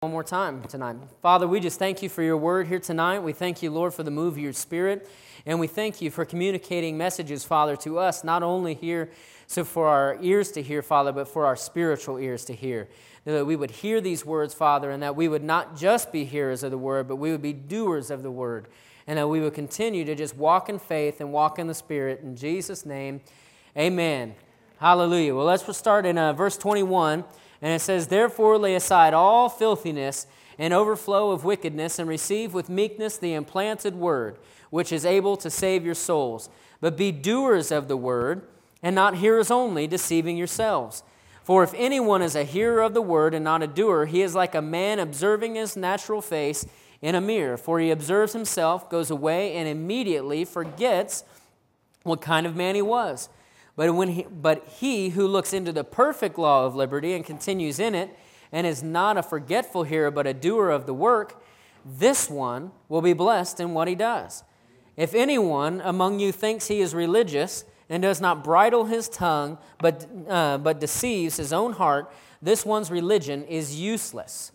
One more time tonight. Father, we just thank you for your word here tonight. We thank you, Lord, for the move of your Spirit. And we thank you for communicating messages, Father, to us, not only here so for our ears to hear, Father, but for our spiritual ears to hear. That we would hear these words, Father, and that we would not just be hearers of the word, but we would be doers of the word. And that we would continue to just walk in faith and walk in the Spirit. In Jesus' name, amen. Hallelujah. Well, let's start in verse 21. And it says, "Therefore lay aside all filthiness and overflow of wickedness, and receive with meekness the implanted word, which is able to save your souls. But be doers of the word, and not hearers only, deceiving yourselves. For if anyone is a hearer of the word and not a doer, he is like a man observing his natural face in a mirror. For he observes himself, goes away, and immediately forgets what kind of man he was. But he who looks into the perfect law of liberty and continues in it, and is not a forgetful hearer, but a doer of the work, this one will be blessed in what he does. If anyone among you thinks he is religious and does not bridle his tongue, but deceives his own heart, this one's religion is useless."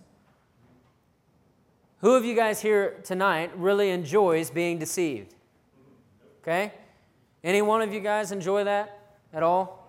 Who of you guys here tonight really enjoys being deceived? Okay? Any one of you guys enjoy that at all?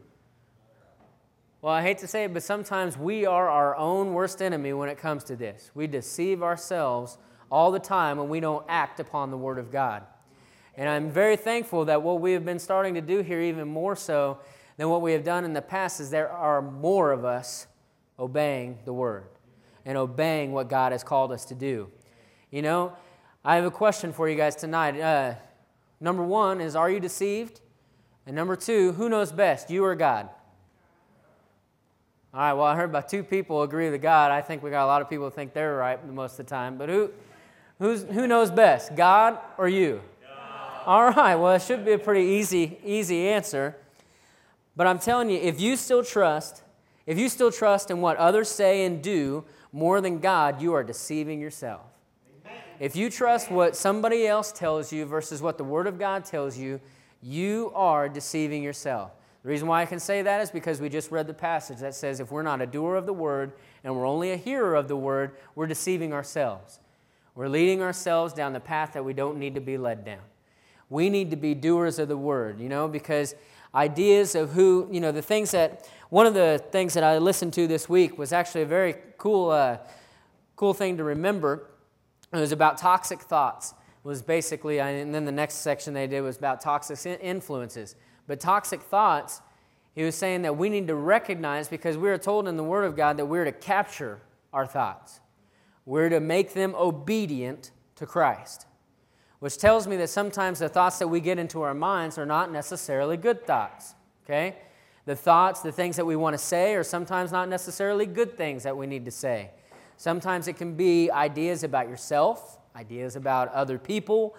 Well, I hate to say it, but sometimes we are our own worst enemy when it comes to this. We deceive ourselves all the time when we don't act upon the Word of God. And I'm very thankful that what we have been starting to do here, even more so than what we have done in the past, is there are more of us obeying the Word and obeying what God has called us to do. You know, I have a question for you guys tonight. Number one is, are you deceived? And number two, who knows best, you or God? All right, well, I heard about two people agree with God. I think we got a lot of people who think they're right most of the time. But who knows best, God or you? God. All right, well, it should be a pretty easy answer. But I'm telling you, if you still trust in what others say and do more than God, you are deceiving yourself. Amen. If you trust what somebody else tells you versus what the Word of God tells you, you are deceiving yourself. The reason why I can say that is because we just read the passage that says if we're not a doer of the word and we're only a hearer of the word, we're deceiving ourselves. We're leading ourselves down the path that we don't need to be led down. We need to be doers of the word, because ideas of who, one of the things that I listened to this week was actually a very cool thing to remember. It was about toxic thoughts. Was basically, and then the next section they did was about toxic influences. But toxic thoughts, he was saying that we need to recognize, because we are told in the Word of God that we're to capture our thoughts. We're to make them obedient to Christ, which tells me that sometimes the thoughts that we get into our minds are not necessarily good thoughts, okay? The thoughts, the things that we want to say are sometimes not necessarily good things that we need to say. Sometimes it can be ideas about yourself, ideas about other people,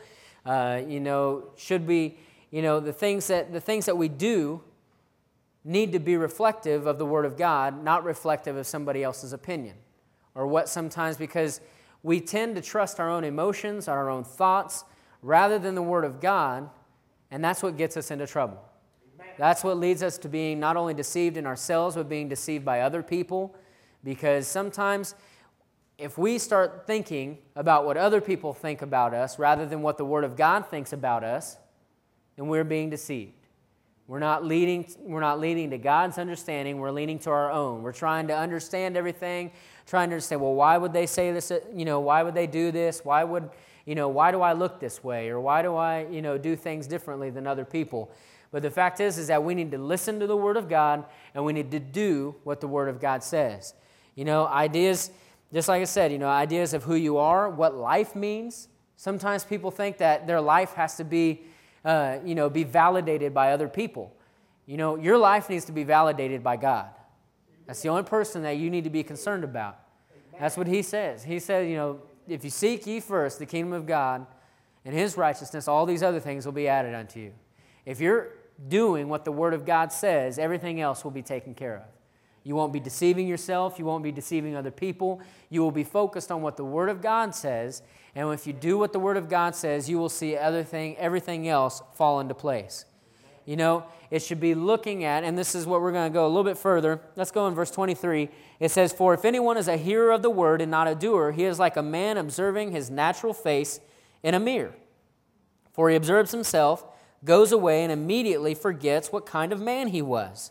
should be, the things that we do need to be reflective of the Word of God, not reflective of somebody else's opinion. Or what sometimes, because we tend to trust our own emotions, our own thoughts, rather than the Word of God, and that's what gets us into trouble. Amen. That's what leads us to being not only deceived in ourselves, but being deceived by other people, because sometimes if we start thinking about what other people think about us rather than what the Word of God thinks about us, then we're being deceived. We're not leading to God's understanding. We're leaning to our own. We're trying to understand everything, trying to understand, well, why would they say this? Why would they do this? Why do I look this way? Or why do I, do things differently than other people? But the fact is that we need to listen to the Word of God, and we need to do what the Word of God says. Ideas, just like I said, ideas of who you are, what life means. Sometimes people think that their life has to be validated by other people. Your life needs to be validated by God. That's the only person that you need to be concerned about. That's what He says. He says, if you seek ye first the kingdom of God and His righteousness, all these other things will be added unto you. If you're doing what the Word of God says, everything else will be taken care of. You won't be deceiving yourself. You won't be deceiving other people. You will be focused on what the Word of God says. And if you do what the Word of God says, you will see everything else fall into place. It should be looking at, and this is what we're going to go a little bit further. Let's go in verse 23. It says, "For if anyone is a hearer of the word and not a doer, he is like a man observing his natural face in a mirror. For he observes himself, goes away, and immediately forgets what kind of man he was."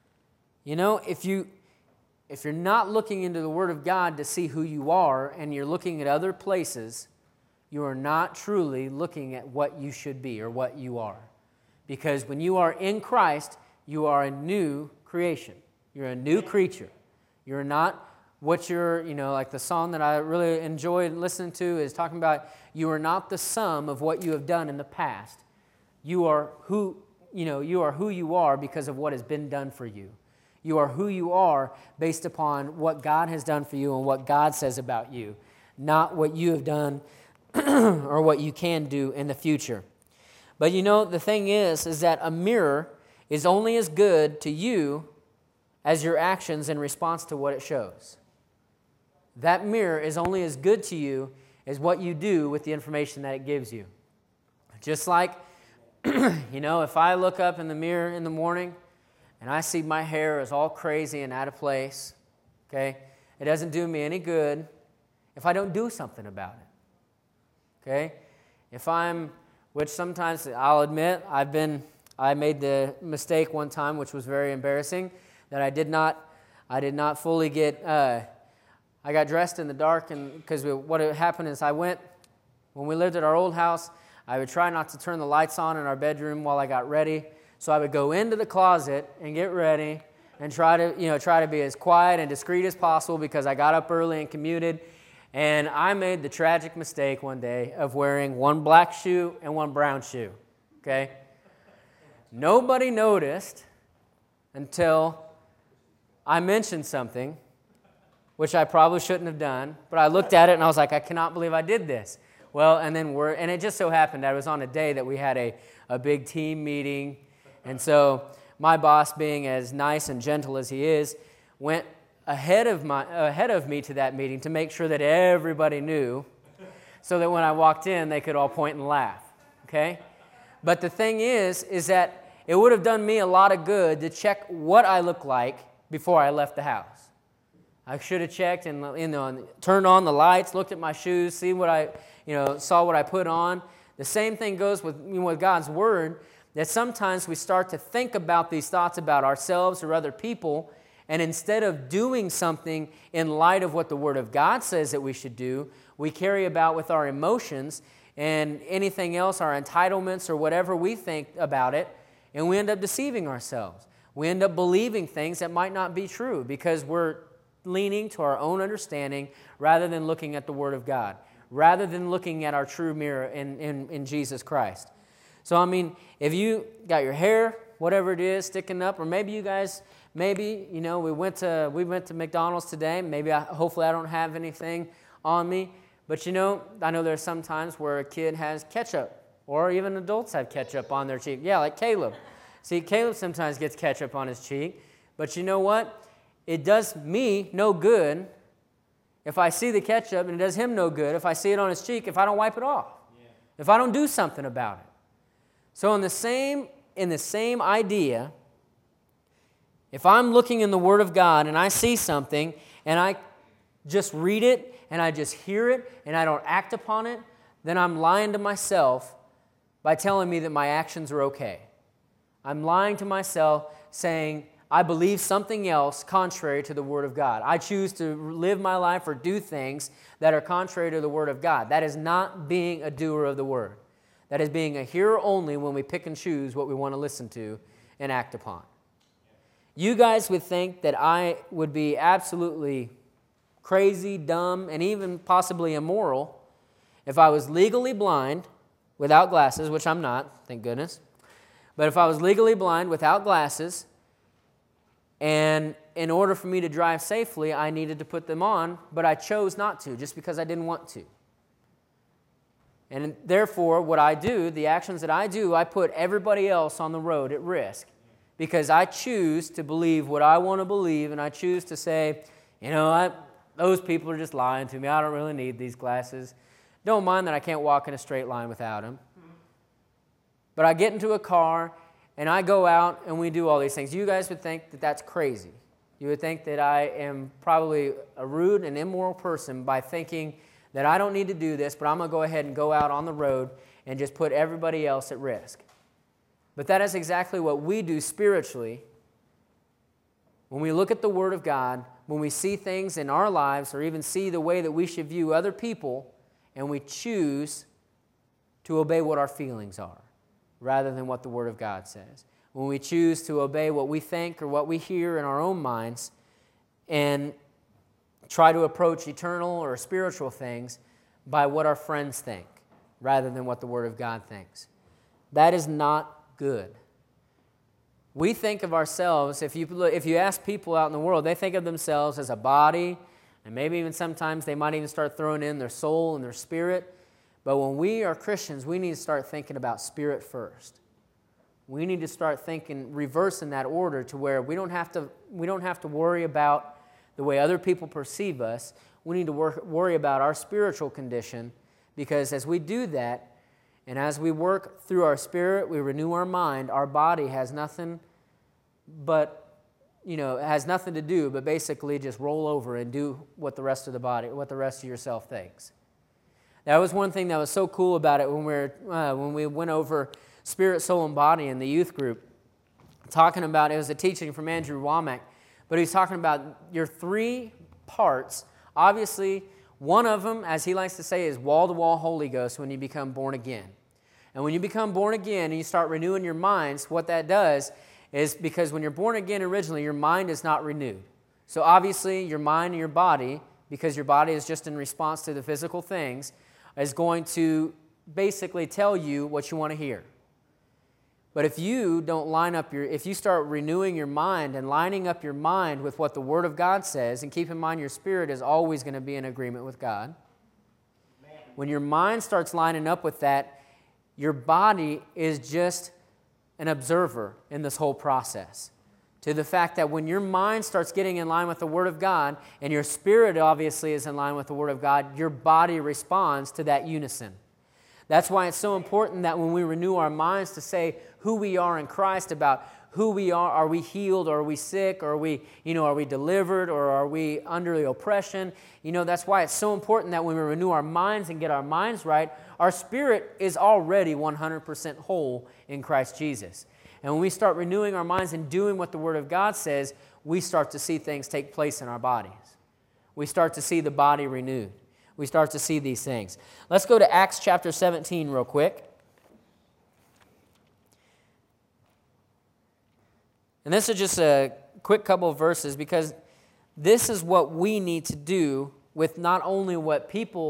If you're not looking into the Word of God to see who you are, and you're looking at other places, you are not truly looking at what you should be or what you are. Because when you are in Christ, you are a new creation. You're a new creature. You're not what you're, like the song that I really enjoyed listening to is talking about you are not the sum of what you have done in the past. You are who you are because of what has been done for you. You are who you are based upon what God has done for you and what God says about you, not what you have done or what you can do in the future. But the thing is that a mirror is only as good to you as your actions in response to what it shows. That mirror is only as good to you as what you do with the information that it gives you. Just like, if I look up in the mirror in the morning and I see my hair is all crazy and out of place, okay, it doesn't do me any good if I don't do something about it, okay? Which sometimes I'll admit, I made the mistake one time, which was very embarrassing, that I did not fully get, I got dressed in the dark, and because what had happened is when we lived at our old house, I would try not to turn the lights on in our bedroom while I got ready. So I would go into the closet and get ready and try to be as quiet and discreet as possible because I got up early and commuted. And I made the tragic mistake one day of wearing one black shoe and one brown shoe, okay? Nobody noticed until I mentioned something, which I probably shouldn't have done, but I looked at it and I was like, I cannot believe I did this. Well, and it just so happened that it was on a day that we had a big team meeting, and so my boss, being as nice and gentle as he is, went ahead of me to that meeting to make sure that everybody knew, so that when I walked in, they could all point and laugh, okay? But the thing is that it would have done me a lot of good to check what I look like before I left the house. I should have checked and turned on the lights, looked at my shoes, saw what I put on. The same thing goes with God's Word, that sometimes we start to think about these thoughts about ourselves or other people, and instead of doing something in light of what the Word of God says that we should do, we carry about with our emotions and anything else, our entitlements or whatever we think about it, and we end up deceiving ourselves. We end up believing things that might not be true because we're leaning to our own understanding rather than looking at the Word of God, rather than looking at our true mirror in Jesus Christ. So, if you got your hair, whatever it is, sticking up, or maybe you guys, we went to McDonald's today. Hopefully I don't have anything on me. But I know there's some times where a kid has ketchup, or even adults have ketchup on their cheek. Yeah, like Caleb. See, Caleb sometimes gets ketchup on his cheek. But you know what? It does me no good if I see the ketchup, and it does him no good if I see it on his cheek if I don't wipe it off, if I don't do something about it. So in the same idea, if I'm looking in the Word of God and I see something and I just read it and I just hear it and I don't act upon it, then I'm lying to myself by telling me that my actions are okay. I'm lying to myself saying I believe something else contrary to the Word of God. I choose to live my life or do things that are contrary to the Word of God. That is not being a doer of the Word. That is being a hearer only when we pick and choose what we want to listen to and act upon. You guys would think that I would be absolutely crazy, dumb, and even possibly immoral if I was legally blind without glasses, which I'm not, thank goodness. But if I was legally blind without glasses, and in order for me to drive safely, I needed to put them on, but I chose not to just because I didn't want to. And therefore, what I do, the actions that I do, I put everybody else on the road at risk because I choose to believe what I want to believe, and I choose to say, those people are just lying to me. I don't really need these glasses. Don't mind that I can't walk in a straight line without them. But I get into a car, and I go out and we do all these things, you guys would think that that's crazy. You would think that I am probably a rude and immoral person by thinking that I don't need to do this, but I'm going to go ahead and go out on the road and just put everybody else at risk. But that is exactly what we do spiritually. When we look at the Word of God, when we see things in our lives or even see the way that we should view other people, and we choose to obey what our feelings are rather than what the Word of God says. When we choose to obey what we think or what we hear in our own minds and try to approach eternal or spiritual things by what our friends think rather than what the Word of God thinks. That is not good. We think of ourselves, if you ask people out in the world, they think of themselves as a body, and maybe even sometimes they might even start throwing in their soul and their spirit. But when we are Christians, we need to start thinking about spirit first. We need to start thinking, reversing that order to where we don't have to worry about the way other people perceive us. We need to worry about our spiritual condition, because as we do that, and as we work through our spirit, we renew our mind, our body has nothing to do but basically just roll over and do what the rest of the body, what the rest of yourself thinks. That was one thing that was so cool about it when we went over spirit, soul, and body in the youth group. Talking about, it was a teaching from Andrew Womack, but he's talking about your three parts. Obviously, one of them, as he likes to say, is wall-to-wall Holy Ghost when you become born again. And when you become born again and you start renewing your minds, what that does is, because when you're born again originally, your mind is not renewed. So obviously, your mind and your body, because your body is just in response to the physical things, is going to basically tell you what you want to hear. But if you if you start renewing your mind and lining up your mind with what the Word of God says, and keep in mind your spirit is always going to be in agreement with God. When your mind starts lining up with that, your body is just an observer in this whole process. To the fact that when your mind starts getting in line with the Word of God, and your spirit obviously is in line with the Word of God, your body responds to that unison. That's why it's so important that when we renew our minds to say who we are in Christ, about who we are we healed, or are we sick, or are we delivered, or are we under the oppression? That's why it's so important that when we renew our minds and get our minds right, our spirit is already 100% whole in Christ Jesus. And when we start renewing our minds and doing what the Word of God says, we start to see things take place in our bodies. We start to see the body renewed. We start to see these things. Let's go to Acts chapter 17 real quick. And this is just a quick couple of verses, because this is what we need to do with not only with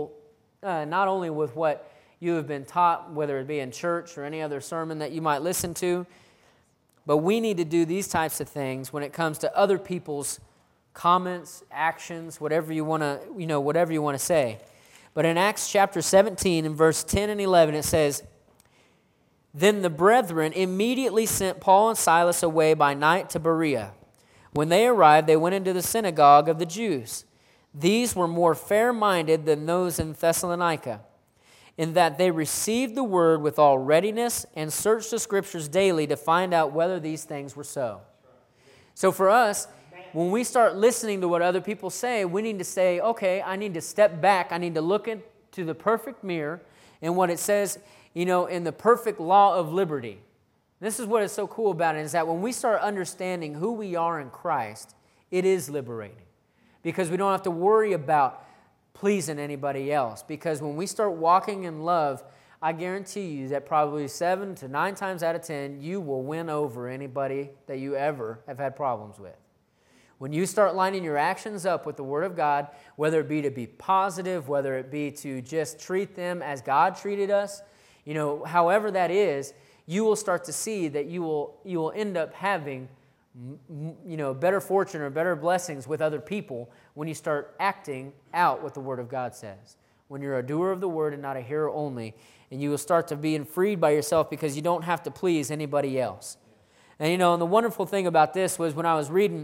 what you have been taught, whether it be in church or any other sermon that you might listen to, but we need to do these types of things when it comes to other people's comments, actions, whatever you want to say. But in Acts chapter 17, in verse 10 and 11, it says, "Then the brethren immediately sent Paul and Silas away by night to Berea. When they arrived, they went into the synagogue of the Jews. These were more fair-minded than those in Thessalonica, in that they received the word with all readiness and searched the Scriptures daily to find out whether these things were so." So for us, when we start listening to what other people say, we need to say, okay, I need to step back. I need to look into the perfect mirror and what it says, in the perfect law of liberty. This is what is so cool about it, is that when we start understanding who we are in Christ, it is liberating. Because we don't have to worry about pleasing anybody else. Because when we start walking in love, I guarantee you that probably 7 to 9 times out of 10, you will win over anybody that you ever have had problems with. When you start lining your actions up with the Word of God, whether it be to be positive, whether it be to just treat them as God treated us, however that is, you will start to see that you will end up having better fortune or better blessings with other people when you start acting out what the Word of God says. When you're a doer of the Word and not a hearer only, and you will start to be freed by yourself, because you don't have to please anybody else. And and the wonderful thing about this was when I was reading,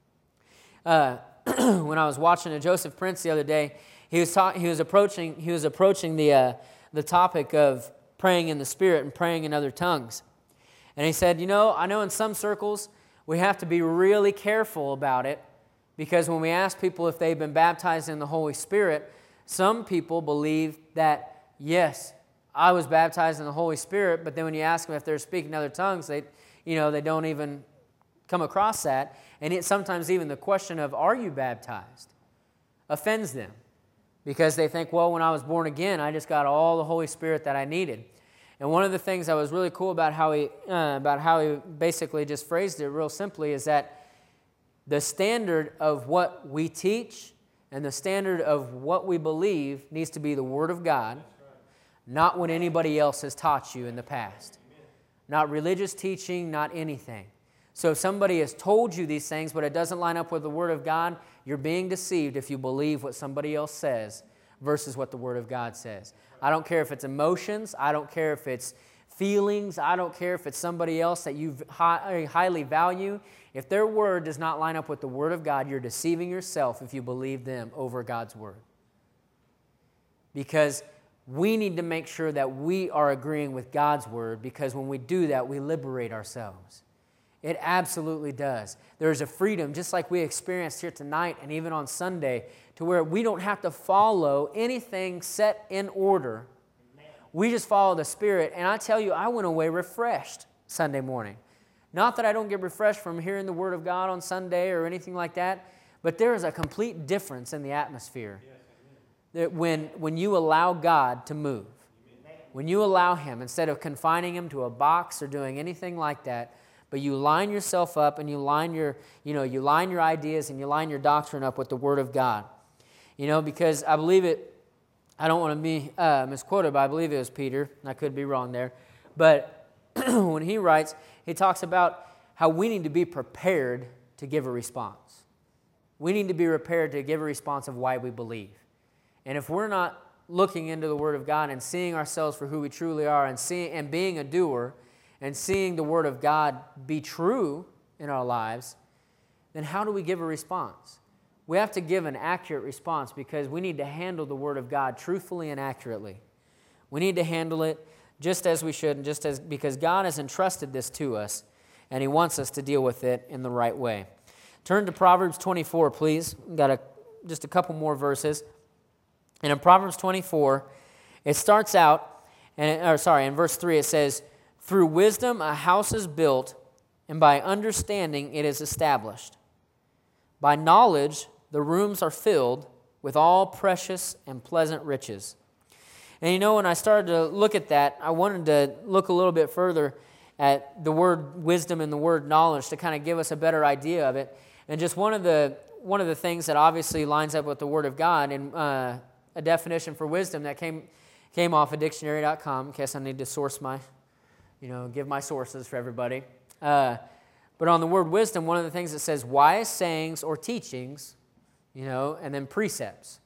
when I was watching a Joseph Prince the other day, he was approaching the topic of praying in the Spirit and praying in other tongues. And he said, I know in some circles we have to be really careful about it, because when we ask people if they've been baptized in the Holy Spirit, some people believe that, yes, I was baptized in the Holy Spirit, but then when you ask them if they're speaking other tongues, they don't even come across that. And sometimes even the question of, are you baptized, offends them, because they think, well, when I was born again, I just got all the Holy Spirit that I needed. And one of the things that was really cool about how he basically just phrased it real simply is that the standard of what we teach and the standard of what we believe needs to be the Word of God, not what anybody else has taught you in the past. Not religious teaching, not anything. So if somebody has told you these things, but it doesn't line up with the Word of God, you're being deceived if you believe what somebody else says versus what the Word of God says. I don't care if it's emotions. I don't care if it's feelings. I don't care if it's somebody else that you highly value. If their word does not line up with the Word of God, you're deceiving yourself if you believe them over God's Word. Because we need to make sure that we are agreeing with God's Word, because when we do that, we liberate ourselves. It absolutely does. There's a freedom, just like we experienced here tonight and even on Sunday, to where we don't have to follow anything set in order. We just follow the Spirit. And I tell you, I went away refreshed Sunday morning. Not that I don't get refreshed from hearing the Word of God on Sunday or anything like that, but there is a complete difference in the atmosphere. That when you allow God to move, when you allow Him, instead of confining Him to a box or doing anything like that, but you line yourself up and you line your ideas and you line your doctrine up with the Word of God. Because I believe it, I don't want to be misquoted, but I believe it was Peter, and I could be wrong there. But when he writes, he talks about how we need to be prepared to give a response. We need to be prepared to give a response of why we believe. And if we're not looking into the Word of God and seeing ourselves for who we truly are and being a doer and seeing the Word of God be true in our lives, then how do we give a response? We have to give an accurate response, because we need to handle the Word of God truthfully and accurately. We need to handle it just as we should, and because God has entrusted this to us, and He wants us to deal with it in the right way. Turn to Proverbs 24, please. We've got just a couple more verses. And in Proverbs 24, it starts out, in verse 3 it says, "Through wisdom a house is built, and by understanding it is established. By knowledge the rooms are filled with all precious and pleasant riches." And when I started to look at that, I wanted to look a little bit further at the word wisdom and the word knowledge to kind of give us a better idea of it. And just one of the things that obviously lines up with the Word of God, and a definition for wisdom that came off of dictionary.com, in case I need to source give my sources for everybody. But on the word wisdom, one of the things that says wise sayings or teachings, and then precepts.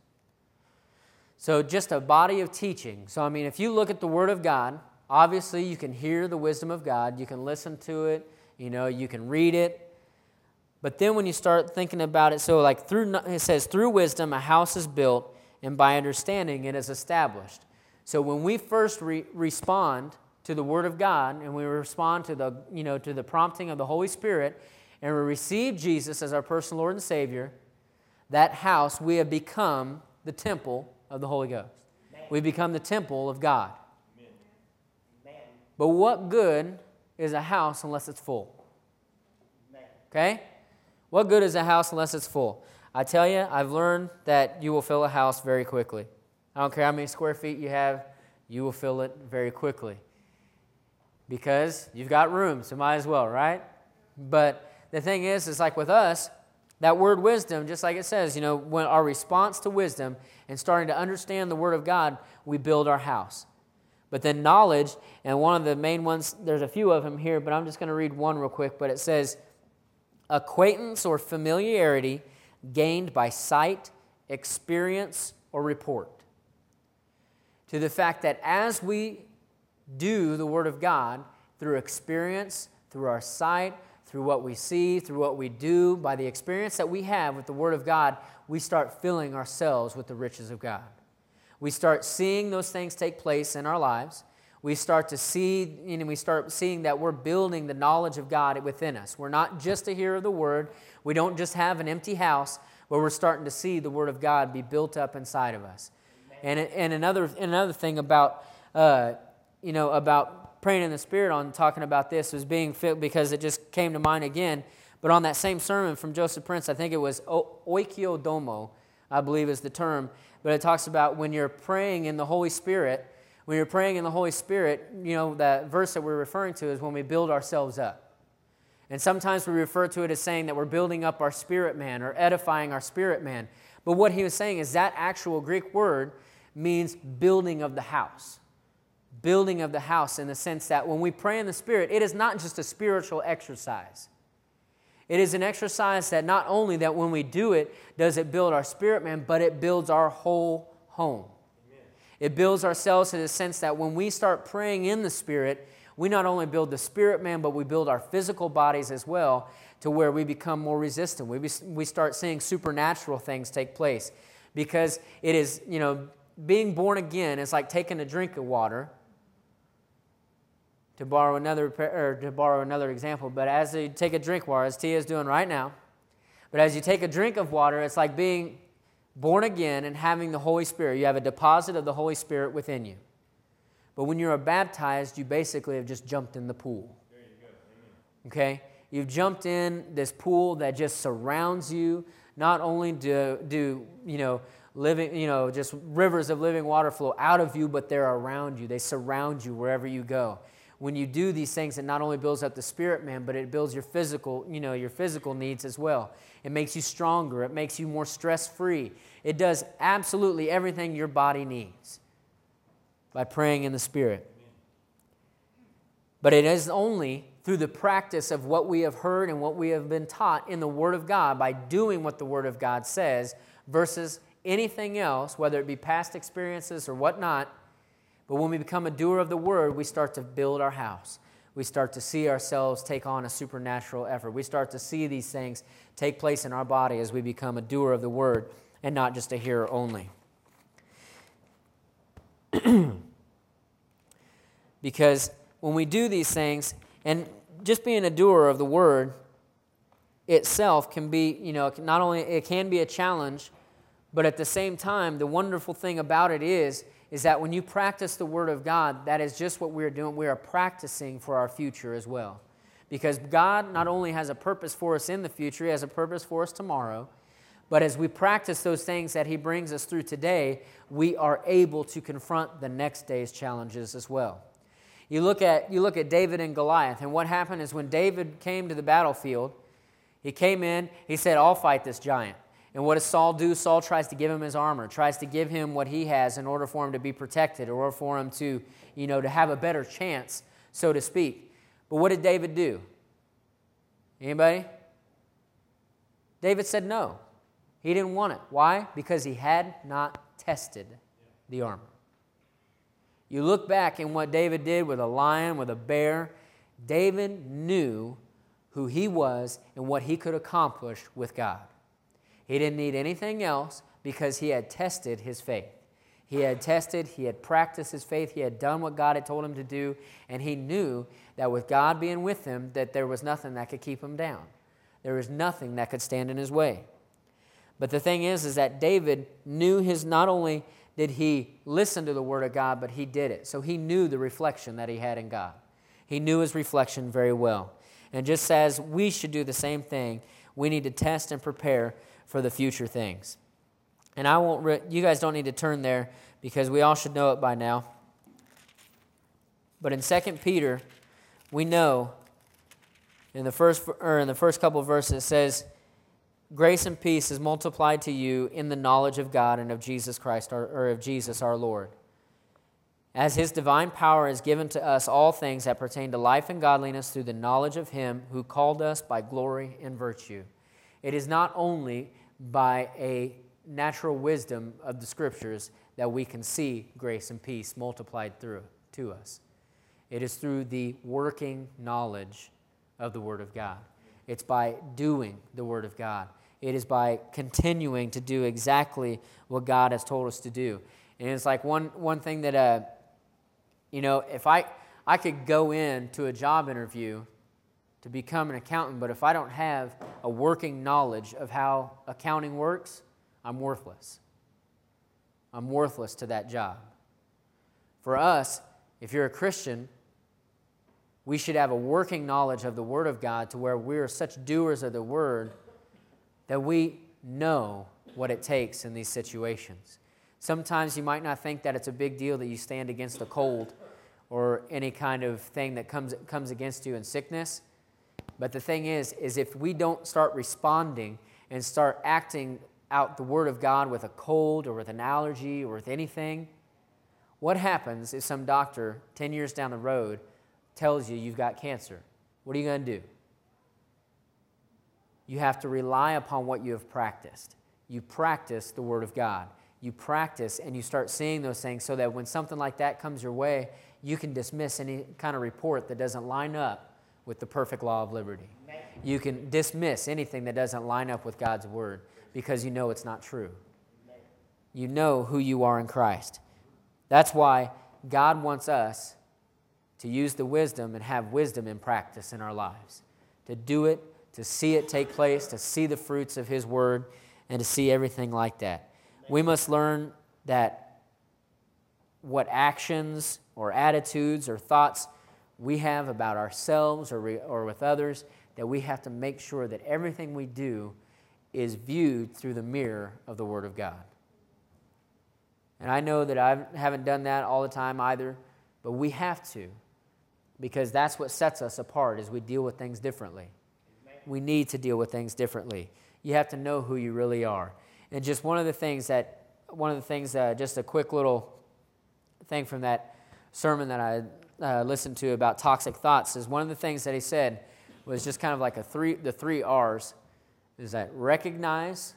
So just a body of teaching. So, if you look at the Word of God, obviously you can hear the wisdom of God. You can listen to it. You can read it. But then when you start thinking about it, so it says, through wisdom a house is built, and by understanding it is established. So when we first respond to the Word of God, and we respond to the prompting of the Holy Spirit, and we receive Jesus as our personal Lord and Savior, that house, we have become the temple of the Holy Ghost. Amen. We become the temple of God. Amen. But what good is a house unless it's full? Amen. Okay? What good is a house unless it's full? I tell you, I've learned that you will fill a house very quickly. I don't care how many square feet you have, you will fill it very quickly. Because you've got room, so might as well, right? But the thing is, it's like with us, that word wisdom, just like it says, when our response to wisdom and starting to understand the Word of God, we build our house. But then knowledge, and one of the main ones, there's a few of them here, but I'm just going to read one real quick, but it says, acquaintance or familiarity gained by sight, experience, or report. To the fact that as we do the Word of God through experience, through our sight, through what we see, through what we do, by the experience that we have with the Word of God, we start filling ourselves with the riches of God. We start seeing those things take place in our lives. we start to see, we start seeing that we're building the knowledge of God within us. We're not just a hearer of the Word. We don't just have an empty house, but we're starting to see the Word of God be built up inside of us. And another thing about, about praying in the Spirit on talking about this was being filled, because it just came to mind again. But on that same sermon from Joseph Prince, I think it was oikiodomo, I believe is the term. But it talks about when you're praying in the Holy Spirit, that verse that we're referring to is when we build ourselves up. And sometimes we refer to it as saying that we're building up our spirit man or edifying our spirit man. But what he was saying is that actual Greek word means building of the house. Building of the house, in the sense that when we pray in the Spirit, it is not just a spiritual exercise. It is an exercise that not only that when we do it, does it build our spirit man, but it builds our whole home. Amen. It builds ourselves in the sense that when we start praying in the Spirit, we not only build the spirit man, but we build our physical bodies as well, to where we become more resistant. We start seeing supernatural things take place. Because it is, being born again is like taking a drink of water. To borrow another example, but as you take a drink of water, as Tia is doing right now, but as you take a drink of water, it's like being born again and having the Holy Spirit. You have a deposit of the Holy Spirit within you. But when you're baptized, you basically have just jumped in the pool. There you go. Amen. Okay? You've jumped in this pool that just surrounds you. Not only do living, just rivers of living water flow out of you, but they're around you. They surround you wherever you go. When you do these things, it not only builds up the spirit man, but it builds your physical needs as well. It makes you stronger. It makes you more stress-free. It does absolutely everything your body needs by praying in the Spirit. But it is only through the practice of what we have heard and what we have been taught in the Word of God, by doing what the Word of God says, versus anything else, whether it be past experiences or whatnot. But when we become a doer of the Word, we start to build our house. We start to see ourselves take on a supernatural effort. We start to see these things take place in our body as we become a doer of the Word and not just a hearer only. Because when we do these things, and just being a doer of the Word itself can be, not only it can be a challenge, but at the same time, the wonderful thing about it is that when you practice the Word of God, that is just what we're doing. We are practicing for our future as well. Because God not only has a purpose for us in the future, He has a purpose for us tomorrow, but as we practice those things that He brings us through today, we are able to confront the next day's challenges as well. You look at David and Goliath, and what happened is when David came to the battlefield, he came in, he said, "I'll fight this giant." And what does Saul do? Saul tries to give him his armor, tries to give him what he has in order for him to be protected, in order for him to, to have a better chance, so to speak. But what did David do? Anybody? David said no. He didn't want it. Why? Because he had not tested the armor. You look back in what David did with a lion, with a bear. David knew who he was and what he could accomplish with God. He didn't need anything else because he had tested his faith. He had practiced his faith, he had done what God had told him to do, and he knew that with God being with him, that there was nothing that could keep him down. There was nothing that could stand in his way. But the thing is that David knew not only did he listen to the Word of God, but he did it. So he knew the reflection that he had in God. He knew his reflection very well. And just as we should do the same thing, we need to test and prepare for the future things. And you guys don't need to turn there because we all should know it by now. But in 2 Peter, we know in the first couple of verses it says, "Grace and peace is multiplied to you in the knowledge of God and of Jesus Christ, or of Jesus our Lord. As His divine power has given to us all things that pertain to life and godliness through the knowledge of Him who called us by glory and virtue." It is not only by a natural wisdom of the Scriptures that we can see grace and peace multiplied to us. It is through the working knowledge of the Word of God. It's by doing the Word of God. It is by continuing to do exactly what God has told us to do. And it's like one thing that You know, if I could go into a job interview to become an accountant, but if I don't have a working knowledge of how accounting works, I'm worthless. I'm worthless to that job. For us, if you're a Christian, we should have a working knowledge of the Word of God to where we're such doers of the Word that we know what it takes in these situations. Sometimes you might not think that it's a big deal that you stand against a cold or any kind of thing that comes against you in sickness. But the thing is if we don't start responding and start acting out the Word of God with a cold or with an allergy or with anything, what happens if some doctor 10 years down the road tells you you've got cancer? What are you going to do? You have to rely upon what you have practiced. You practice the Word of God. You practice and you start seeing those things so that when something like that comes your way, you can dismiss any kind of report that doesn't line up with the perfect law of liberty. You can dismiss anything that doesn't line up with God's Word because you know it's not true. You know who you are in Christ. That's why God wants us to use the wisdom and have wisdom in practice in our lives. To do it, to see it take place, to see the fruits of His Word, and to see everything like that. We must learn that what actions or attitudes or thoughts we have about ourselves or with others, that we have to make sure that everything we do is viewed through the mirror of the Word of God. And I know that I haven't done that all the time either, but we have to, because that's what sets us apart is we deal with things differently. We need to deal with things differently. You have to know who you really are. And just one of the things, just a quick little thing from that sermon that I listened to about toxic thoughts is one of the things that he said was just kind of like the three R's, is that recognize,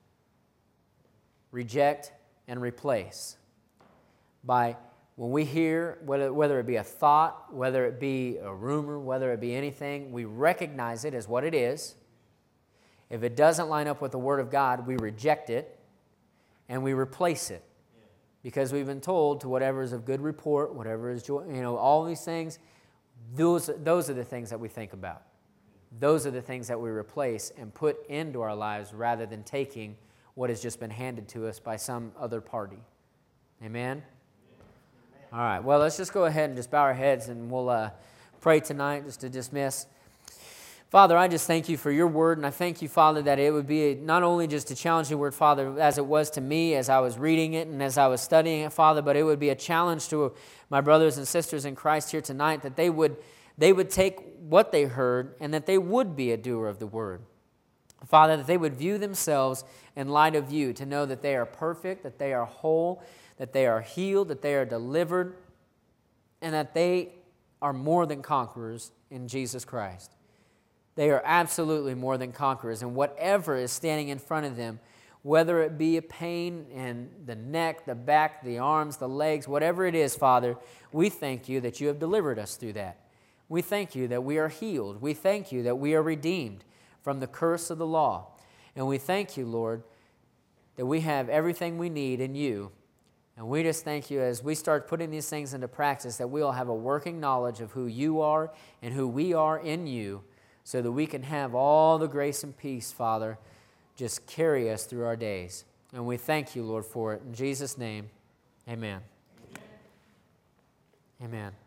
reject, and replace. When we hear, whether it be a thought, whether it be a rumor, whether it be anything, we recognize it as what it is. If it doesn't line up with the Word of God, we reject it and we replace it. Because we've been told to whatever is of good report, whatever is joy, all these things, those are the things that we think about. Those are the things that we replace and put into our lives rather than taking what has just been handed to us by some other party. Amen? All right, well, let's just go ahead and just bow our heads and we'll pray tonight just to dismiss. Father, I just thank you for your word, and I thank you, Father, that it would be not only just a challenging word, Father, as it was to me as I was reading it and as I was studying it, Father, but it would be a challenge to my brothers and sisters in Christ here tonight, that they would take what they heard and that they would be a doer of the word. Father, that they would view themselves in light of you, to know that they are perfect, that they are whole, that they are healed, that they are delivered, and that they are more than conquerors in Jesus Christ. They are absolutely more than conquerors, and whatever is standing in front of them, whether it be a pain in the neck, the back, the arms, the legs, whatever it is, Father, we thank you that you have delivered us through that. We thank you that we are healed. We thank you that we are redeemed from the curse of the law. And we thank you, Lord, that we have everything we need in you. And we just thank you as we start putting these things into practice, that we'll have a working knowledge of who you are and who we are in you, so that we can have all the grace and peace, Father, just carry us through our days. And we thank you, Lord, for it. In Jesus' name, amen. Amen.